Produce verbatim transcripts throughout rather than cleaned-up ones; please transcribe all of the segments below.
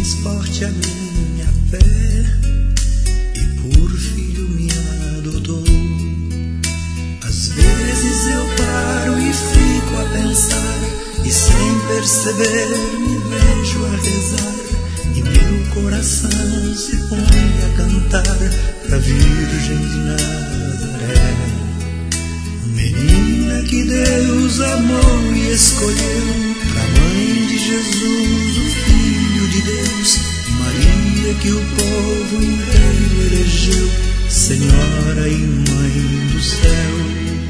forte a minha fé e por filho me adotou. Às vezes eu paro e fico a pensar, e sem perceber me vejo a rezar, e meu coração se põe a cantar pra Virgem de Nazaré. Menina que Deus amou e escolheu pra mãe de Jesus, o Filho de Deus. Maria que o povo inteiro elegeu, Senhora e Mãe do céu.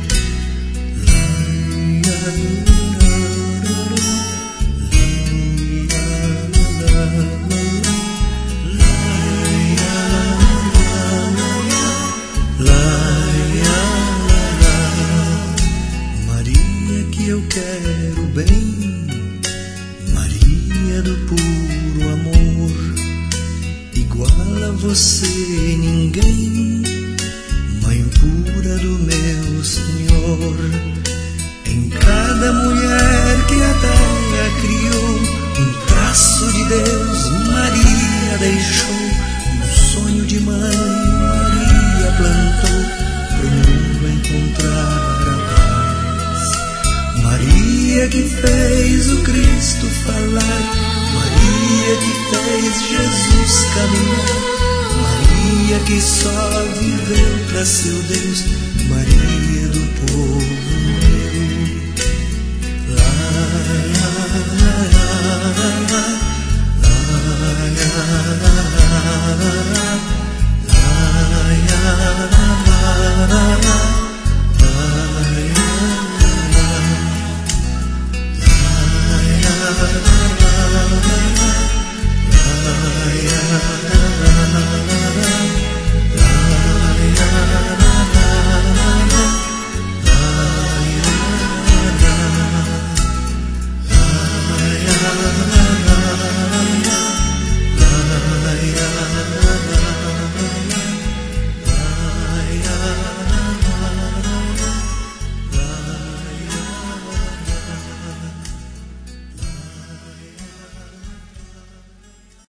Maria que eu quero bem, Maria do puro amor, igual a você ninguém, Mãe pura do meu Senhor. Em cada mulher que a terra criou, um traço de Deus Maria deixou. Um sonho de mãe Maria plantou, pro mundo encontrar a paz. Maria que fez o Cristo falar, Maria que fez Jesus caminhar, Maria que só viveu pra seu Deus, Maria do povo.